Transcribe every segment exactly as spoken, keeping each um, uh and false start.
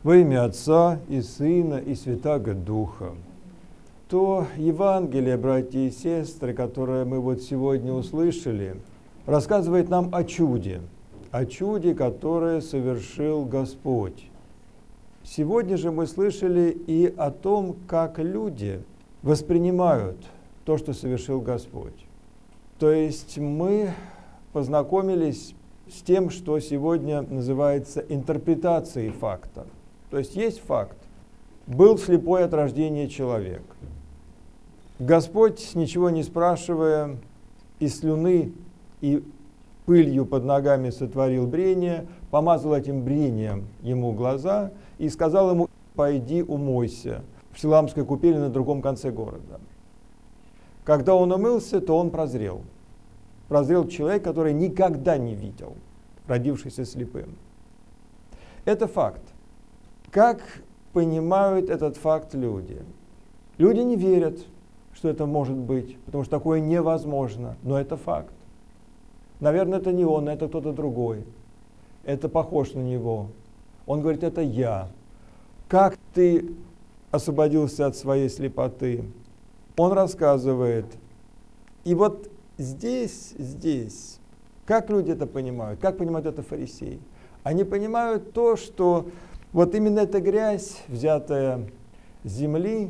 Во имя Отца и Сына и Святаго Духа. То Евангелие, братья и сестры, которое мы вот сегодня услышали, рассказывает нам о чуде, о чуде, которое совершил Господь. Сегодня же мы слышали и о том, как люди воспринимают то, что совершил Господь. То есть мы познакомились с тем, что сегодня называется интерпретацией факта. То есть есть факт. Был слепой от рождения человек. Господь, ничего не спрашивая, из слюны и пылью под ногами сотворил брение, помазал этим брением ему глаза и сказал ему: «Пойди умойся в Силаамской купели на другом конце города». Когда он умылся, то он прозрел. Прозрел человек, который никогда не видел, родившийся слепым. Это факт. Как понимают этот факт люди? Люди не верят, что это может быть, потому что такое невозможно, но это факт. Наверное, это не он, это кто-то другой. Это похож на него. Он говорит: это я. Как ты освободился от своей слепоты? Он рассказывает. И вот здесь, здесь, как люди это понимают? Как понимают это фарисеи? Они понимают то, что вот именно эта грязь, взятая с земли,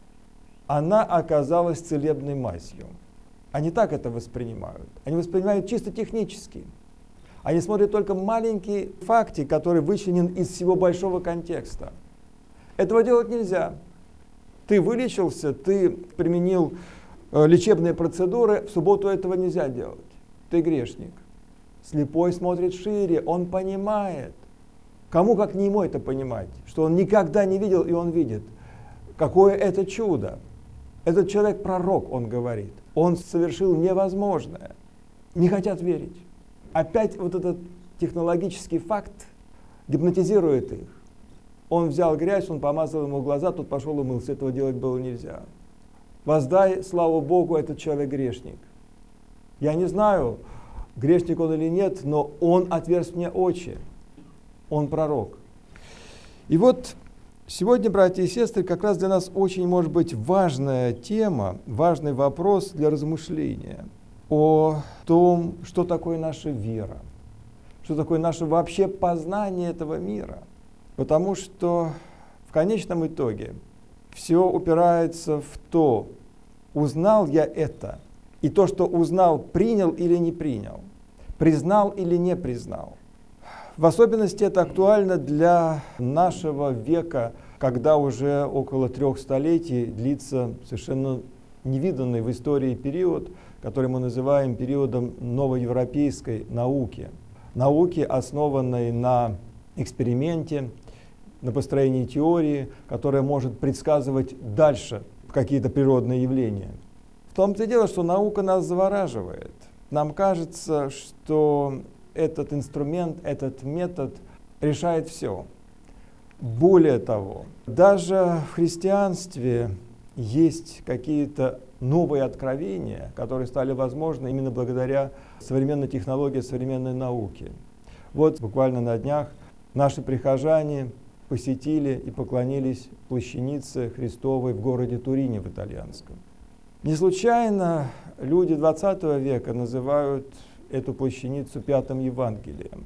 она оказалась целебной мазью. Они так это воспринимают. Они воспринимают чисто технически. Они смотрят только маленький фактик, который вычленен из всего большого контекста. Этого делать нельзя. Ты вылечился, ты применил э, лечебные процедуры, в субботу этого нельзя делать. Ты грешник. Слепой смотрит шире, он понимает. Кому, как не ему, это понимать, что он никогда не видел, и он видит. Какое это чудо! Этот человек пророк, он говорит. Он совершил невозможное. Не хотят верить. Опять вот этот технологический факт гипнотизирует их. Он взял грязь, он помазал ему глаза, тут пошел умылся. Этого делать было нельзя. Воздай славу Богу, этот человек грешник. Я не знаю, грешник он или нет, но он отверз мне очи. Он пророк. И вот сегодня, братья и сестры, как раз для нас очень может быть важная тема, важный вопрос для размышления о том, что такое наша вера, что такое наше вообще познание этого мира. Потому что в конечном итоге все упирается в то, узнал я это, и то, что узнал, принял или не принял, признал или не признал. В особенности это актуально для нашего века, когда уже около трех столетий длится совершенно невиданный в истории период, который мы называем периодом новоевропейской науки. Науки, основанной на эксперименте, на построении теории, которая может предсказывать дальше какие-то природные явления. В том-то и дело, что наука нас завораживает. Нам кажется, что этот инструмент, этот метод решает все. Более того, даже в христианстве есть какие-то новые откровения, которые стали возможны именно благодаря современной технологии, современной науке. Вот буквально на днях наши прихожане посетили и поклонились плащанице Христовой в городе Турине в итальянском. Не случайно люди двадцатого века называют эту плащаницу Пятым Евангелием.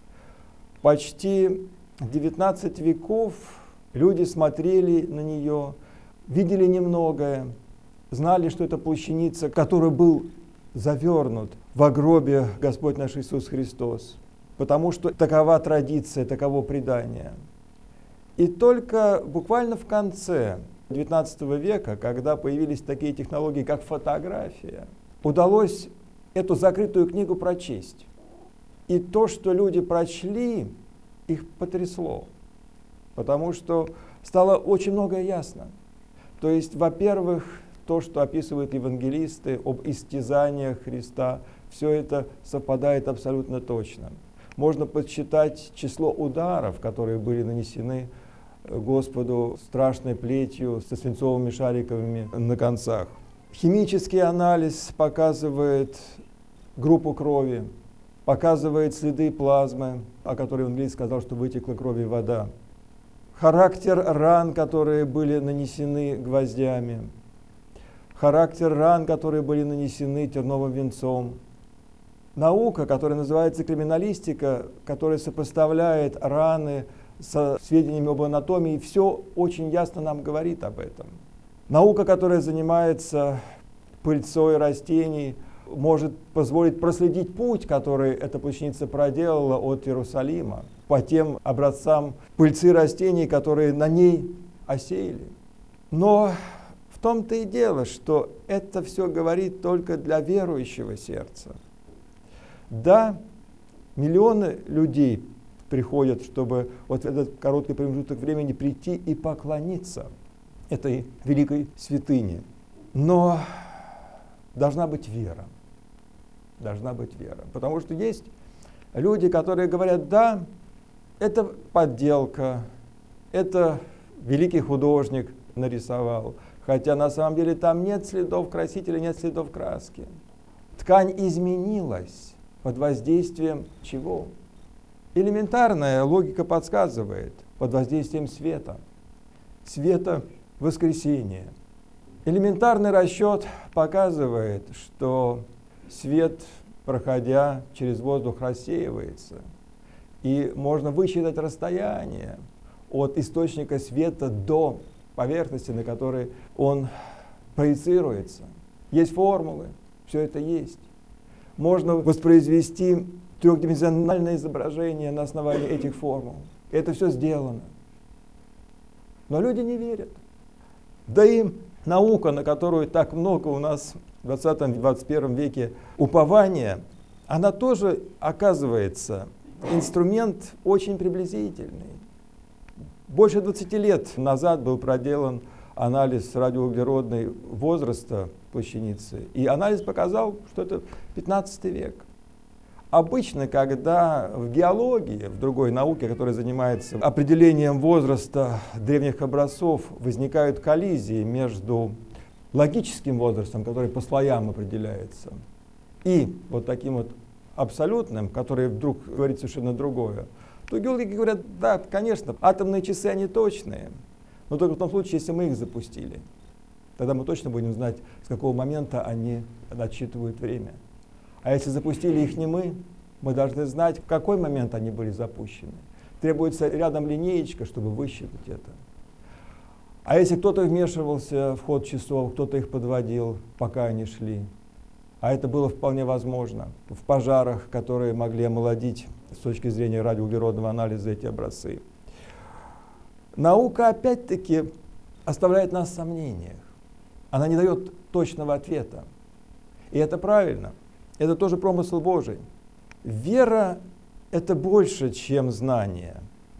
Почти девятнадцать веков люди смотрели на нее, видели немногое, знали, что это плащаница, которой был завернут во гробе Господь наш Иисус Христос, потому что такова традиция, таково предание. И только буквально в конце девятнадцатого века, когда появились такие технологии, как фотография, удалось эту закрытую книгу прочесть. И то, что люди прочли, их потрясло, потому что стало очень многое ясно. То есть, во-первых, то, что описывают евангелисты об истязаниях Христа, все это совпадает абсолютно точно. Можно подсчитать число ударов, которые были нанесены Господу страшной плетью со свинцовыми шариковыми на концах. Химический анализ показывает группу крови, показывает следы плазмы, о которой евангелист сказал, что вытекла кровь и вода. характер ран, которые были нанесены гвоздями, характер ран, которые были нанесены терновым венцом. Наука, которая называется криминалистика, которая сопоставляет раны со сведениями об анатомии, все очень ясно нам говорит об этом. Наука, которая занимается пыльцой растений, может позволить проследить путь, который эта плащаница проделала от Иерусалима, по тем образцам пыльцы растений, которые на ней осеяли. Но в том-то и дело, что это все говорит только для верующего сердца. Да, миллионы людей приходят, чтобы вот в этот короткий промежуток времени прийти и поклониться этой великой святыне. Но должна быть вера. Должна быть вера. Потому что есть люди, которые говорят: да, это подделка, это великий художник нарисовал, хотя на самом деле там нет следов красителя, нет следов краски. Ткань изменилась под воздействием чего? Элементарная логика подсказывает: под воздействием света. Света воскресения. Элементарный расчет показывает, что свет, проходя через воздух, рассеивается. И можно высчитать расстояние от источника света до поверхности, на которой он проецируется. Есть формулы, все это есть. Можно воспроизвести трехдименsionальное изображение на основании этих формул. Это все сделано. Но люди не верят. Да и наука, на которую так много у нас в двадцатом — двадцать первом веке упования, она тоже оказывается инструмент очень приблизительный. Больше двадцати лет назад был проделан анализ радиоуглеродной возраста плащаницы, и анализ показал, что это пятнадцатый век. Обычно, когда в геологии, в другой науке, которая занимается определением возраста древних образцов, возникают коллизии между логическим возрастом, который по слоям определяется, и вот таким вот абсолютным, который вдруг говорит совершенно другое, то геологи говорят: да, конечно, атомные часы, они точные, но только в том случае, если мы их запустили. Тогда мы точно будем знать, с какого момента они отсчитывают время. А если запустили их не мы, мы должны знать, в какой момент они были запущены. Требуется рядом линеечка, чтобы высчитать это. А если кто-то вмешивался в ход часов, кто-то их подводил, пока они шли, а это было вполне возможно в пожарах, которые могли омолодить с точки зрения радиоуглеродного анализа эти образцы. Наука опять-таки оставляет нас в сомнениях. Она не дает точного ответа. И это правильно. Это тоже промысел Божий. Вера — это больше, чем знание.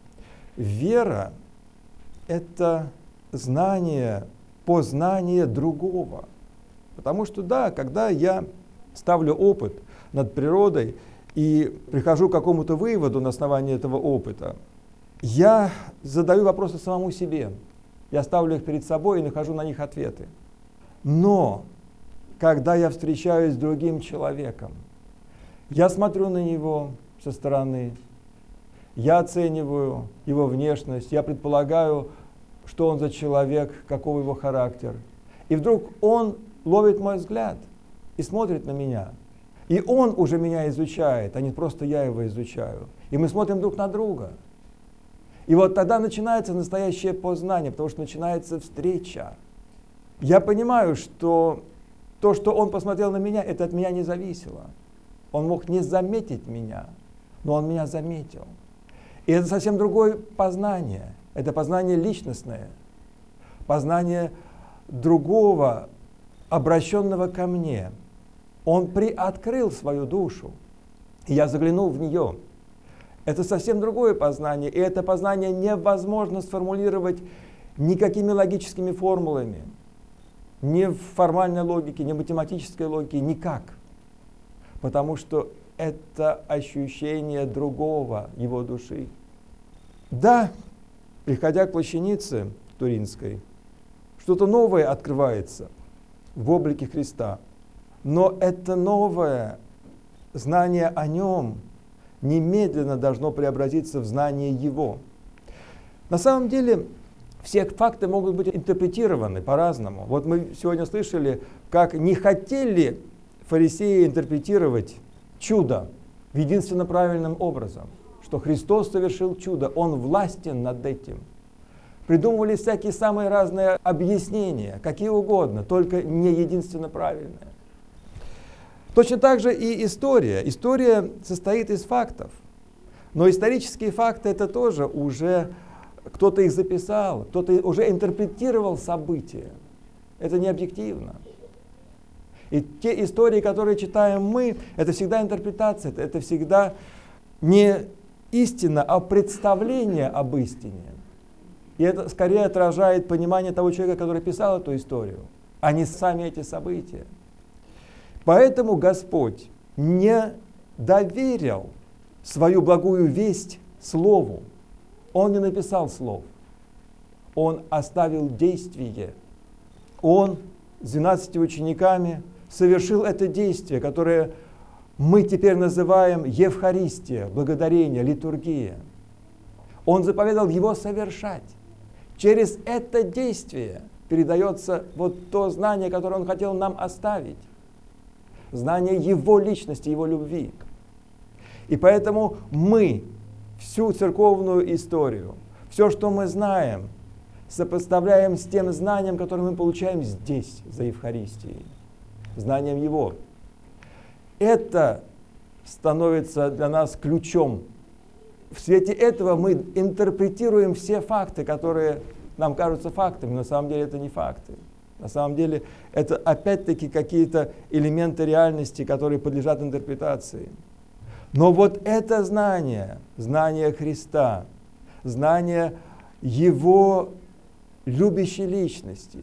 Вера — это знание, познание другого. Потому что, да, когда я ставлю опыт над природой и прихожу к какому-то выводу на основании этого опыта, я задаю вопросы самому себе. Я ставлю их перед собой и нахожу на них ответы. Но когда я встречаюсь с другим человеком, я смотрю на него со стороны, я оцениваю его внешность, я предполагаю, что он за человек, каков его характер. И вдруг он ловит мой взгляд и смотрит на меня. И он уже меня изучает, а не просто я его изучаю. И мы смотрим друг на друга. И вот тогда начинается настоящее познание, потому что начинается встреча. Я понимаю, что то, что он посмотрел на меня, это от меня не зависело. Он мог не заметить меня, но он меня заметил. И это совсем другое познание. Это познание личностное. Познание другого, обращенного ко мне. Он приоткрыл свою душу, и я заглянул в нее. Это совсем другое познание, и это познание невозможно сформулировать никакими логическими формулами, ни в формальной логике, ни в математической логике, никак. Потому что это ощущение другого, его души. Да, приходя к плащанице Туринской, что-то новое открывается в облике Христа. Но это новое знание о нем немедленно должно преобразиться в знание Его. На самом деле, все факты могут быть интерпретированы по-разному. Вот мы сегодня слышали, как не хотели фарисеи интерпретировать чудо единственно правильным образом, что Христос совершил чудо, Он властен над этим. Придумывали всякие самые разные объяснения, какие угодно, только не единственно правильные. Точно так же и история. История состоит из фактов. Но исторические факты — это тоже уже кто-то их записал, кто-то уже интерпретировал события. Это не объективно. И те истории, которые читаем мы, это всегда интерпретация, это всегда не истина, а представление об истине. И это скорее отражает понимание того человека, который писал эту историю, а не сами эти события. Поэтому Господь не доверил свою благую весть слову. Он не написал слов. Он оставил действие. Он с двенадцатью учениками совершил это действие, которое мы теперь называем Евхаристия, благодарение, литургия. Он заповедал его совершать. Через это действие передается вот то знание, которое он хотел нам оставить. Знание его личности, его любви. И поэтому мы всю церковную историю, все, что мы знаем, сопоставляем с тем знанием, которое мы получаем здесь, за Евхаристией. Знанием его. Это становится для нас ключом. В свете этого мы интерпретируем все факты, которые нам кажутся фактами, но на самом деле это не факты. На самом деле это опять-таки какие-то элементы реальности, которые подлежат интерпретации. Но вот это знание, знание Христа, знание Его любящей личности,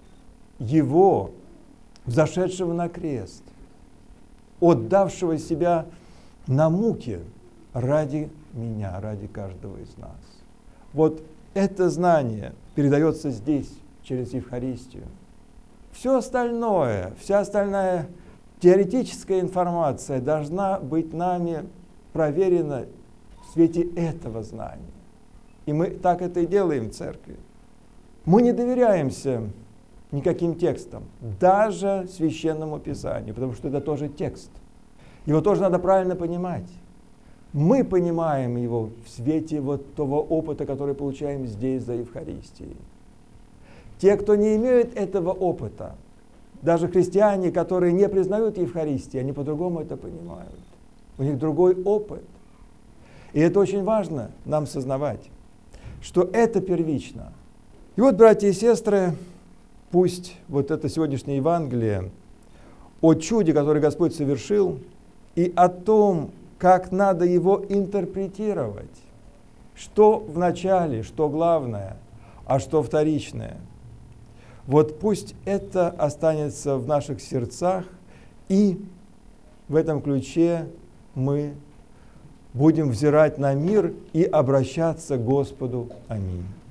Его, взошедшего на крест, отдавшего себя на муки ради меня, ради каждого из нас. Вот это знание передается здесь, через Евхаристию. Все остальное, вся остальная теоретическая информация должна быть нами проверена в свете этого знания. И мы так это и делаем в церкви. Мы не доверяемся никаким текстам, даже Священному Писанию, потому что это тоже текст. Его тоже надо правильно понимать. Мы понимаем его в свете вот того опыта, который получаем здесь за Евхаристией. Те, кто не имеют этого опыта, даже христиане, которые не признают Евхаристию, они по-другому это понимают. У них другой опыт. И это очень важно нам сознавать, что это первично. И вот, братья и сестры, пусть вот это сегодняшнее Евангелие о чуде, которое Господь совершил, и о том, как надо его интерпретировать, что в начале, что главное, а что вторичное. Вот пусть это останется в наших сердцах, и в этом ключе мы будем взирать на мир и обращаться к Господу. Аминь.